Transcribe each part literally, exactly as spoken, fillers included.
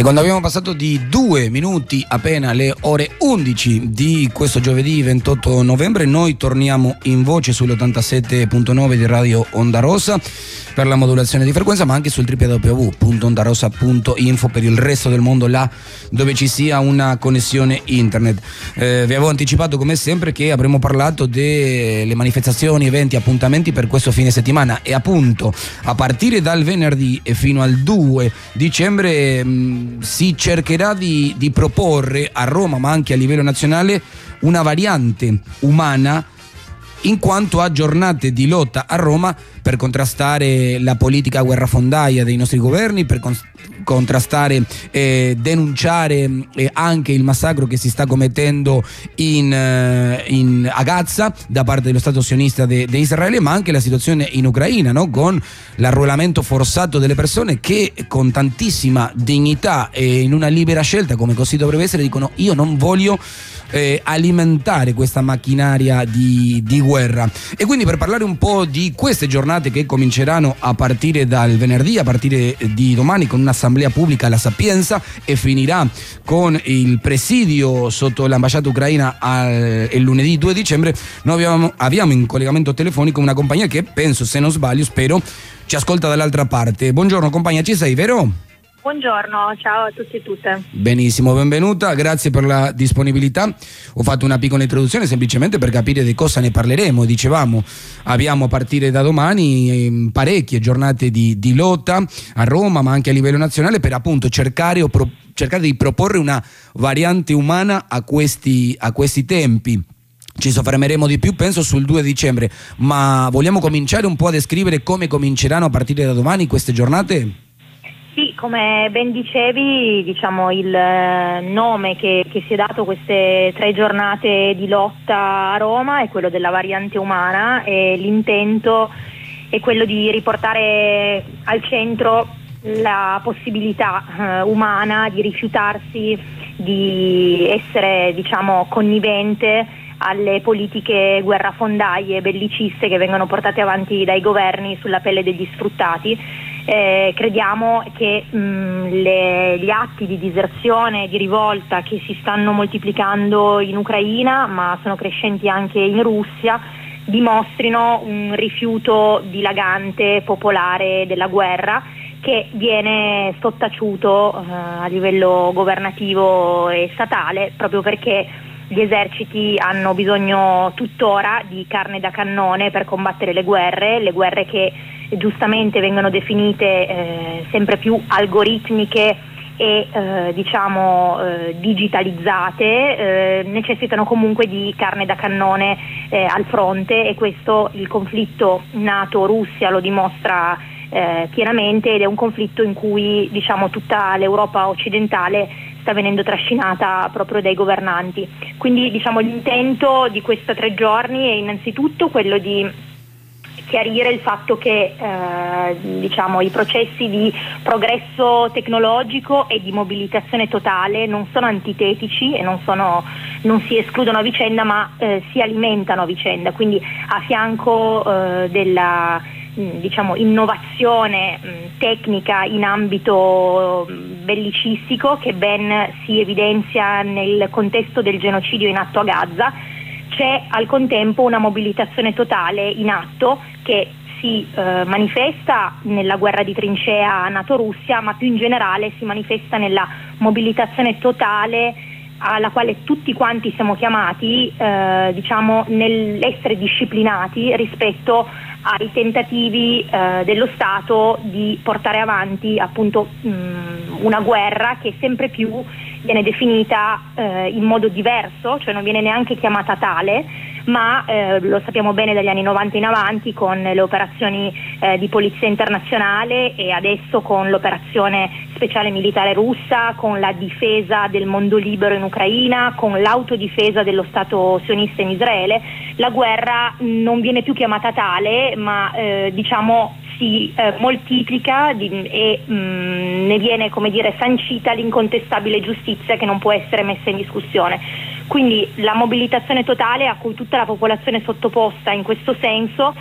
quando abbiamo passato di due minuti appena le ore undici di questo giovedì ventotto novembre, noi torniamo in voce sull'ottantasette punto nove di Radio Onda Rossa per la modulazione di frequenza, ma anche sul w w w punto ondarossa punto info per il resto del mondo, là dove ci sia una connessione internet. Eh, vi avevo anticipato come sempre che avremmo parlato delle manifestazioni, eventi, appuntamenti per questo fine settimana, e appunto a partire dal venerdì e fino al due dicembre mh, si cercherà di, di proporre a Roma, ma anche a livello nazionale, una variante umana in quanto a giornate di lotta a Roma per contrastare la politica guerrafondaia dei nostri governi, per con- contrastare e denunciare eh, anche il massacro che si sta commettendo in, eh, in, a Gaza da parte dello Stato sionista di Israele, ma anche la situazione in Ucraina, no? Con l'arruolamento forzato delle persone che con tantissima dignità e in una libera scelta, come così dovrebbe essere, dicono: io non voglio eh, alimentare questa macchinaria di, di guerra. E quindi, per parlare un po' di queste giornate che cominceranno a partire dal venerdì, a partire di domani, con un'assemblea pubblica alla Sapienza, e finirà con il presidio sotto l'ambasciata ucraina al, il lunedì due dicembre, noi abbiamo, abbiamo in collegamento telefonico una compagnia che penso, se non sbaglio, spero, ci ascolta dall'altra parte. Buongiorno compagnia, ci sei, vero? Buongiorno, ciao a tutti e tutte. Benissimo, benvenuta, grazie per la disponibilità. Ho fatto una piccola introduzione semplicemente per capire di cosa ne parleremo. Dicevamo, abbiamo a partire da domani parecchie giornate di, di lotta a Roma, ma anche a livello nazionale, per appunto cercare, o pro, cercare di proporre una variante umana a questi, a questi tempi. Ci soffermeremo di più, penso, sul due dicembre, ma vogliamo cominciare un po' a descrivere come cominceranno a partire da domani queste giornate? Sì, come ben dicevi, diciamo il nome che, che si è dato a queste tre giornate di lotta a Roma è quello della variante umana, e l'intento è quello di riportare al centro la possibilità eh, umana di rifiutarsi di essere, diciamo, connivente alle politiche guerrafondaie, belliciste che vengono portate avanti dai governi sulla pelle degli sfruttati. Eh, crediamo che mh, le, gli atti di diserzione, di rivolta che si stanno moltiplicando in Ucraina, ma sono crescenti anche in Russia, dimostrino un rifiuto dilagante popolare della guerra, che viene sottaciuto eh, a livello governativo e statale, proprio perché gli eserciti hanno bisogno tuttora di carne da cannone per combattere le guerre, le guerre che giustamente vengono definite eh, sempre più algoritmiche e eh, diciamo eh, digitalizzate, eh, necessitano comunque di carne da cannone eh, al fronte, e questo il conflitto NATO-Russia lo dimostra eh, pienamente, ed è un conflitto in cui, diciamo, tutta l'Europa occidentale sta venendo trascinata proprio dai governanti. Quindi, diciamo, l'intento di questi tre giorni è innanzitutto quello di chiarire il fatto che eh, diciamo, i processi di progresso tecnologico e di mobilitazione totale non sono antitetici e non, sono, non si escludono a vicenda, ma eh, si alimentano a vicenda. Quindi, a fianco eh, della diciamo innovazione mh, tecnica in ambito mh, bellicistico, che ben si evidenzia nel contesto del genocidio in atto a Gaza, c'è al contempo una mobilitazione totale in atto che si eh, manifesta nella guerra di trincea NATO-Russia, ma più in generale si manifesta nella mobilitazione totale alla quale tutti quanti siamo chiamati, eh, diciamo, nell'essere disciplinati rispetto ai tentativi eh, dello Stato di portare avanti appunto mh, una guerra che sempre più viene definita eh, in modo diverso, cioè non viene neanche chiamata tale, ma eh, lo sappiamo bene dagli anni novanta in avanti, con le operazioni eh, di polizia internazionale, e adesso con l'operazione speciale militare russa, con la difesa del mondo libero in Ucraina, con l'autodifesa dello Stato sionista in Israele. La guerra non viene più chiamata tale, ma eh, diciamo si eh, moltiplica di, e mh, ne viene, come dire, sancita l'incontestabile giustizia che non può essere messa in discussione. Quindi la mobilitazione totale a cui tutta la popolazione è sottoposta in questo senso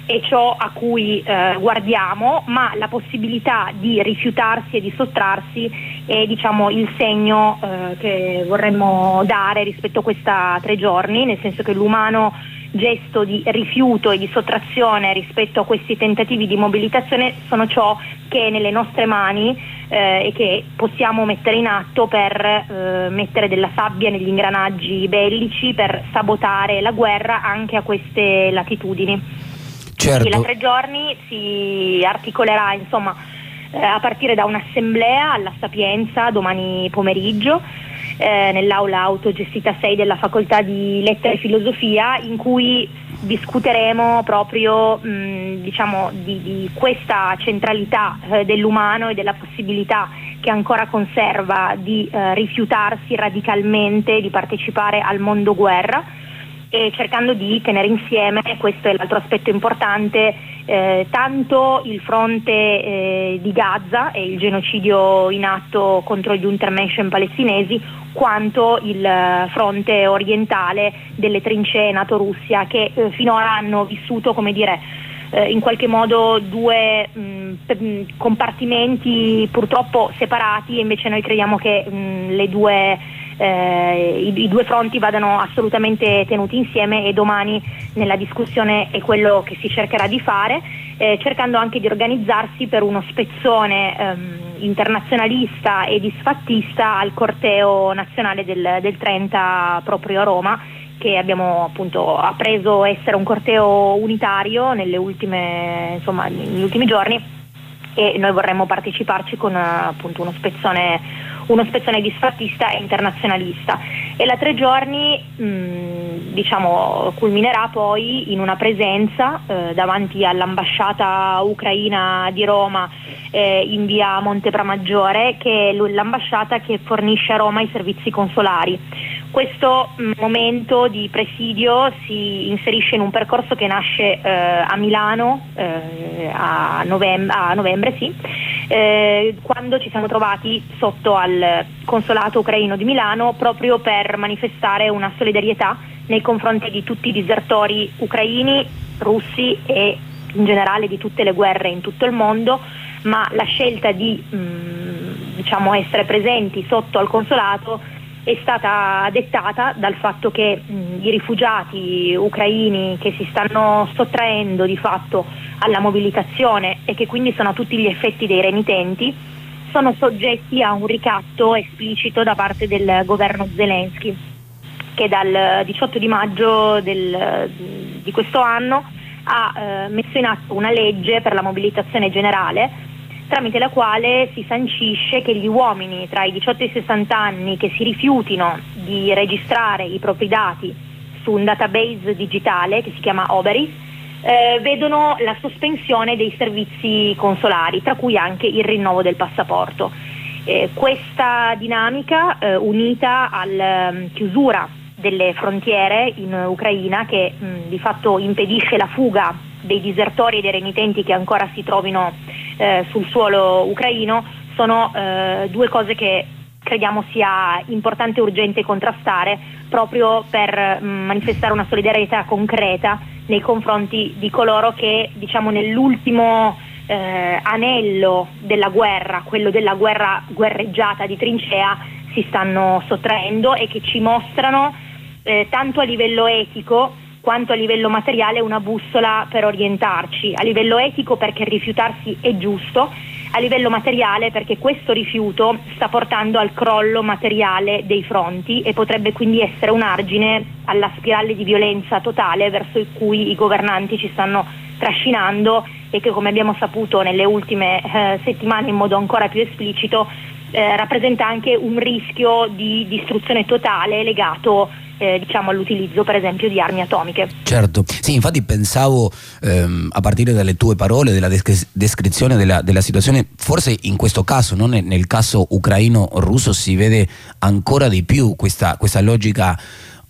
è ciò a cui eh, guardiamo, ma la possibilità di rifiutarsi e di sottrarsi è, diciamo, il segno eh, che vorremmo dare rispetto a questa tre giorni, nel senso che l'umano gesto di rifiuto e di sottrazione rispetto a questi tentativi di mobilitazione sono ciò che è nelle nostre mani eh, e che possiamo mettere in atto per eh, mettere della sabbia negli ingranaggi bellici, per sabotare la guerra anche a queste latitudini. Certo. La tre giorni si articolerà, insomma, eh, a partire da un'assemblea alla Sapienza domani pomeriggio eh, nell'aula autogestita sei della Facoltà di Lettere e Filosofia, in cui discuteremo proprio mh, diciamo di, di questa centralità eh, dell'umano e della possibilità che ancora conserva di eh, rifiutarsi radicalmente di partecipare al mondo guerra, e cercando di tenere insieme, questo è l'altro aspetto importante, eh, tanto il fronte eh, di Gaza e il genocidio in atto contro gli Untermenschen palestinesi, quanto il fronte orientale delle trincee NATO-Russia, che eh, finora hanno vissuto, come dire, eh, in qualche modo due mh, compartimenti purtroppo separati, e invece noi crediamo che mh, le due Eh, i, i due fronti vadano assolutamente tenuti insieme, e domani nella discussione è quello che si cercherà di fare, eh, cercando anche di organizzarsi per uno spezzone ehm, internazionalista e disfattista al corteo nazionale del, del trenta proprio a Roma, che abbiamo appunto appreso essere un corteo unitario nelle ultime, insomma, negli ultimi giorni, e noi vorremmo parteciparci con appunto uno spezzone uno spezzone disfattista e internazionalista. E la tre giorni mh, diciamo culminerà poi in una presenza eh, davanti all'ambasciata ucraina di Roma eh, in via Montepramaggiore, che è l'ambasciata che fornisce a Roma i servizi consolari. Questo mh, momento di presidio si inserisce in un percorso che nasce eh, a Milano eh, a, novem- a novembre, sì, eh, quando ci siamo trovati sotto al consolato ucraino di Milano, proprio per manifestare una solidarietà nei confronti di tutti i disertori ucraini, russi e in generale di tutte le guerre in tutto il mondo, ma la scelta di mh, diciamo essere presenti sotto al consolato è stata dettata dal fatto che mh, i rifugiati ucraini che si stanno sottraendo di fatto alla mobilitazione, e che quindi sono a tutti gli effetti dei renitenti, sono soggetti a un ricatto esplicito da parte del governo Zelensky, che dal diciotto di maggio del, di questo anno ha eh, messo in atto una legge per la mobilitazione generale, tramite la quale si sancisce che gli uomini tra i diciotto e i sessanta anni che si rifiutino di registrare i propri dati su un database digitale che si chiama Oberis eh, vedono la sospensione dei servizi consolari, tra cui anche il rinnovo del passaporto. Eh, questa dinamica eh, unita alla um, chiusura delle frontiere in Ucraina, che mh, di fatto impedisce la fuga dei disertori e dei renitenti che ancora si trovino eh, sul suolo ucraino, sono eh, due cose che crediamo sia importante e urgente contrastare, proprio per mh, manifestare una solidarietà concreta nei confronti di coloro che, diciamo, nell'ultimo eh, anello della guerra, quello della guerra guerreggiata di trincea, si stanno sottraendo, e che ci mostrano eh, tanto a livello etico quanto a livello materiale una bussola per orientarci. A livello etico perché rifiutarsi è giusto, a livello materiale perché questo rifiuto sta portando al crollo materiale dei fronti, e potrebbe quindi essere un argine alla spirale di violenza totale verso cui i governanti ci stanno trascinando, e che, come abbiamo saputo nelle ultime eh, settimane in modo ancora più esplicito, eh, rappresenta anche un rischio di distruzione totale legato Eh, diciamo all'utilizzo per esempio di armi atomiche. Certo, sì, infatti pensavo ehm, a partire dalle tue parole, della descri- descrizione della, della situazione, forse in questo caso, non nel caso ucraino-russo, si vede ancora di più questa, questa logica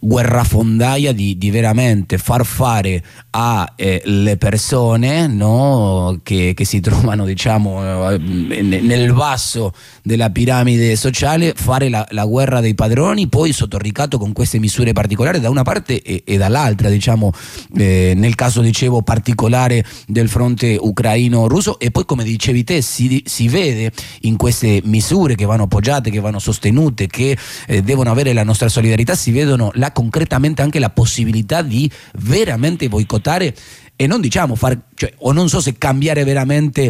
guerrafondaia di, di veramente far fare alle eh, persone, no, che, che si trovano, diciamo, eh, nel basso della piramide sociale, fare la, la guerra dei padroni, poi sotto ricatto con queste misure particolari da una parte e, e dall'altra, diciamo, eh, nel caso, dicevo, particolare del fronte ucraino-russo, e poi, come dicevi te, si, si vede in queste misure che vanno appoggiate, che vanno sostenute, che eh, devono avere la nostra solidarietà, si vedono la, concretamente anche la possibilità di veramente boicottare e non, diciamo, far, cioè, o non so se cambiare veramente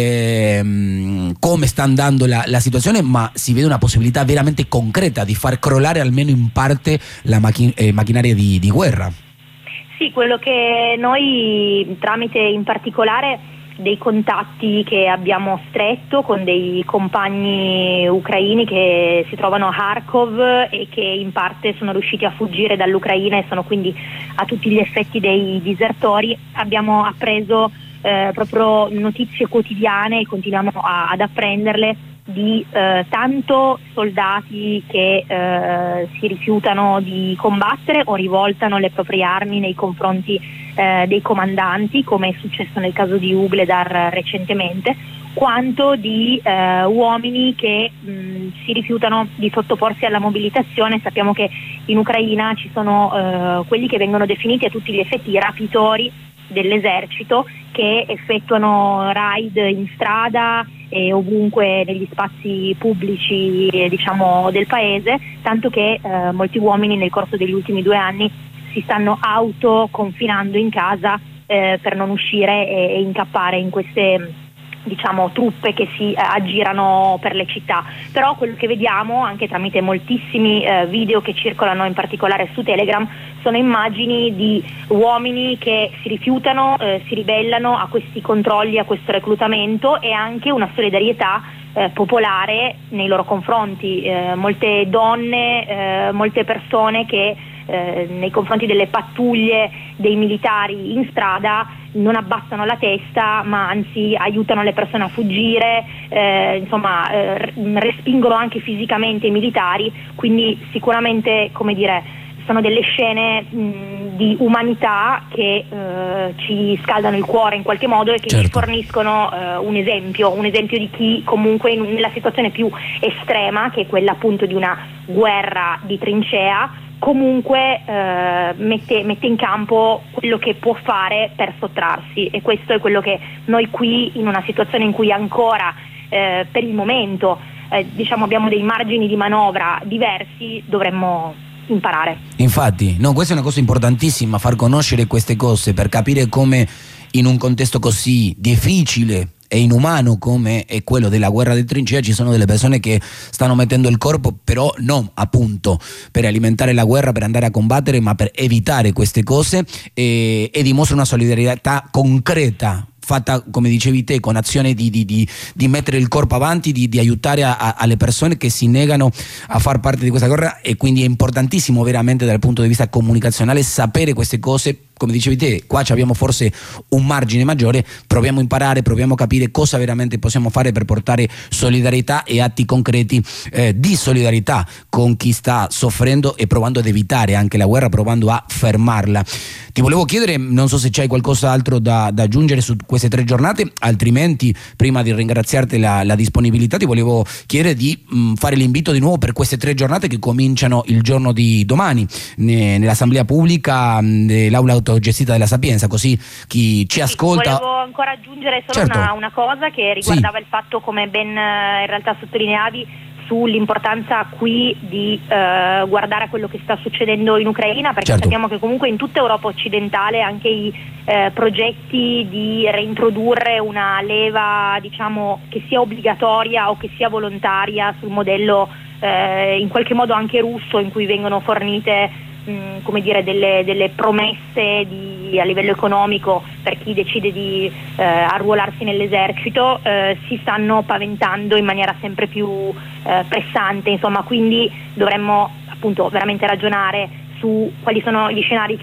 ehm, come sta andando la, la situazione, ma si vede una possibilità veramente concreta di far crollare almeno in parte la machin- eh, macchinaria di, di guerra. Sì, quello che noi, tramite in particolare dei contatti che abbiamo stretto con dei compagni ucraini che si trovano a Kharkov e che in parte sono riusciti a fuggire dall'Ucraina e sono quindi a tutti gli effetti dei disertori, abbiamo appreso eh, proprio notizie quotidiane e continuiamo a, ad apprenderle di eh, tanto soldati che eh, si rifiutano di combattere o rivoltano le proprie armi nei confronti eh, dei comandanti, come è successo nel caso di Ugledar recentemente, quanto di eh, uomini che mh, si rifiutano di sottoporsi alla mobilitazione. Sappiamo che in Ucraina ci sono eh, quelli che vengono definiti a tutti gli effetti i rapitori dell'esercito, che effettuano raid in strada e ovunque negli spazi pubblici eh, diciamo del paese, tanto che eh, molti uomini nel corso degli ultimi due anni si stanno autoconfinando in casa eh, per non uscire e, e incappare in queste, diciamo, truppe che si eh, aggirano per le città. Però quello che vediamo anche tramite moltissimi eh, video che circolano in particolare su Telegram sono immagini di uomini che si rifiutano, eh, si ribellano a questi controlli, a questo reclutamento, e anche una solidarietà eh, popolare nei loro confronti. Eh, molte donne, eh, molte persone che eh, nei confronti delle pattuglie dei militari in strada non abbassano la testa, ma anzi aiutano le persone a fuggire, eh, insomma eh, respingono anche fisicamente i militari. Quindi sicuramente, come dire, sono delle scene mh, di umanità che eh, ci scaldano il cuore in qualche modo e che certo. ci forniscono eh, un esempio, un esempio di chi comunque in, nella situazione più estrema, che è quella appunto di una guerra di trincea, comunque eh, mette, mette in campo quello che può fare per sottrarsi, e questo è quello che noi qui, in una situazione in cui ancora eh, per il momento eh, diciamo abbiamo dei margini di manovra diversi, dovremmo imparare. Infatti, no, questa è una cosa importantissima, far conoscere queste cose per capire come in un contesto così difficile e inumano come è quello della guerra di trincea ci sono delle persone che stanno mettendo il corpo, però non appunto per alimentare la guerra, per andare a combattere, ma per evitare queste cose, e, e dimostra una solidarietà concreta fatta, come dicevi te, con azione di, di, di, di mettere il corpo avanti, di, di aiutare a, a, alle persone che si negano a far parte di questa guerra. E quindi è importantissimo veramente dal punto di vista comunicazionale sapere queste cose. Come dicevi te, qua abbiamo forse un margine maggiore, proviamo a imparare, proviamo a capire cosa veramente possiamo fare per portare solidarietà e atti concreti eh, di solidarietà con chi sta soffrendo e provando ad evitare anche la guerra, provando a fermarla. Ti volevo chiedere, non so se c'hai qualcos'altro da, da aggiungere su queste tre giornate, altrimenti prima di ringraziarti la, la disponibilità ti volevo chiedere di mh, fare l'invito di nuovo per queste tre giornate che cominciano il giorno di domani ne, nell'assemblea pubblica mh, dell'aula autogestita della Sapienza, così chi ci ascolta. Volevo ancora aggiungere solo certo. una, una cosa che riguardava sì. il fatto, come ben in realtà sottolineavi, sull'importanza qui di eh, guardare a quello che sta succedendo in Ucraina, perché certo. sappiamo che comunque in tutta Europa occidentale anche i eh, progetti di reintrodurre una leva, diciamo, che sia obbligatoria o che sia volontaria sul modello eh, in qualche modo anche russo, in cui vengono fornite mh, come dire delle, delle promesse di, a livello economico per chi decide di eh, arruolarsi nell'esercito, eh, si stanno paventando in maniera sempre più eh, pressante, insomma. Quindi dovremmo appunto veramente ragionare su quali sono gli scenari che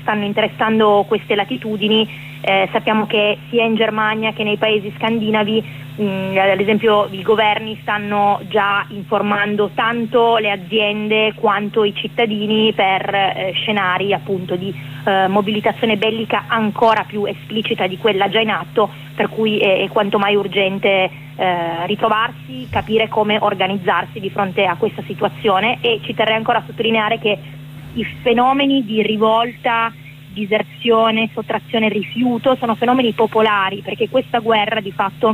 stanno interessando queste latitudini. Eh, sappiamo che sia in Germania che nei paesi scandinavi, mh, ad esempio, i governi stanno già informando tanto le aziende quanto i cittadini per eh, scenari appunto di eh, mobilitazione bellica ancora più esplicita di quella già in atto, per cui è, è quanto mai urgente eh, ritrovarsi, capire come organizzarsi di fronte a questa situazione. E ci terrei ancora a sottolineare che i fenomeni di rivolta, diserzione, sottrazione e rifiuto sono fenomeni popolari, perché questa guerra di fatto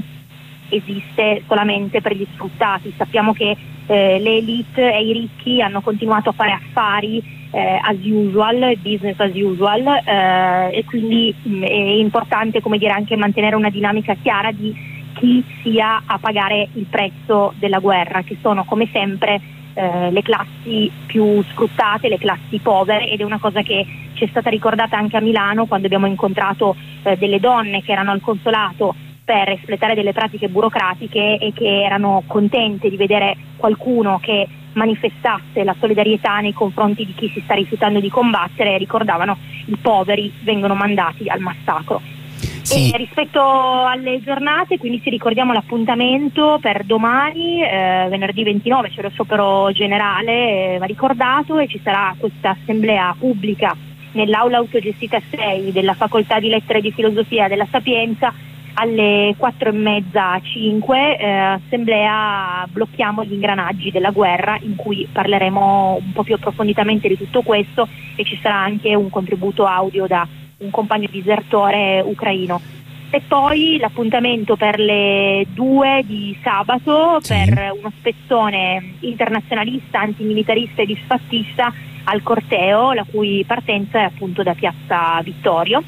esiste solamente per gli sfruttati. Sappiamo che eh, le elite e i ricchi hanno continuato a fare affari eh, as usual, business as usual, eh, e quindi mh, è importante, come dire, anche mantenere una dinamica chiara di chi sia a pagare il prezzo della guerra, che sono come sempre eh, le classi più sfruttate, le classi povere, ed è una cosa che ci è stata ricordata anche a Milano quando abbiamo incontrato eh, delle donne che erano al consolato per espletare delle pratiche burocratiche e che erano contente di vedere qualcuno che manifestasse la solidarietà nei confronti di chi si sta rifiutando di combattere, e ricordavano: i poveri vengono mandati al massacro. Sì. E rispetto alle giornate, quindi ci ricordiamo l'appuntamento per domani, eh, venerdì ventinove, c'è lo sciopero generale, eh, va ricordato, e ci sarà questa assemblea pubblica nell'aula autogestita sei della Facoltà di Lettere e di Filosofia della Sapienza alle quattro e mezza, cinque, eh, assemblea Blocchiamo gli ingranaggi della guerra, in cui parleremo un po' più approfonditamente di tutto questo, e ci sarà anche un contributo audio da un compagno disertore ucraino. E poi l'appuntamento per le due di sabato, sì, per uno spezzone internazionalista, antimilitarista e disfattista al corteo, la cui partenza è appunto da Piazza Vittorio.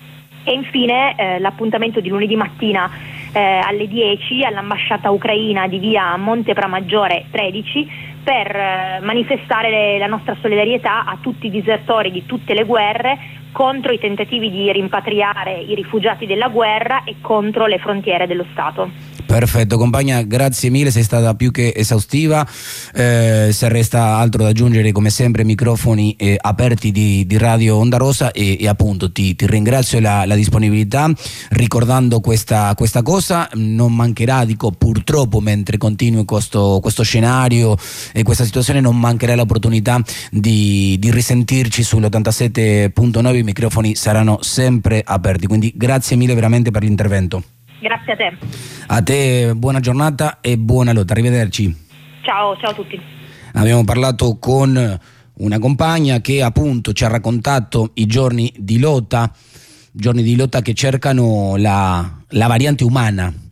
E infine eh, l'appuntamento di lunedì mattina eh, alle dieci all'ambasciata ucraina di via Monte Pramaggiore tredici, per eh, manifestare la nostra solidarietà a tutti i disertori di tutte le guerre, contro i tentativi di rimpatriare i rifugiati della guerra e contro le frontiere dello Stato. Perfetto, compagna, grazie mille, sei stata più che esaustiva. Eh, se resta altro da aggiungere, come sempre, microfoni eh, aperti di, di Radio Onda Rosa, e, e appunto ti, ti ringrazio la, la disponibilità, ricordando questa, questa cosa. Non mancherà, dico purtroppo, mentre continui questo, questo scenario e questa situazione, non mancherà l'opportunità di, di risentirci sull'ottantasette punto nove, i microfoni saranno sempre aperti, quindi grazie mille veramente per l'intervento. Grazie a te. A te buona giornata e buona lotta, arrivederci. Ciao, ciao a tutti. Abbiamo parlato con una compagna che appunto ci ha raccontato i giorni di lotta, giorni di lotta che cercano la, la variante umana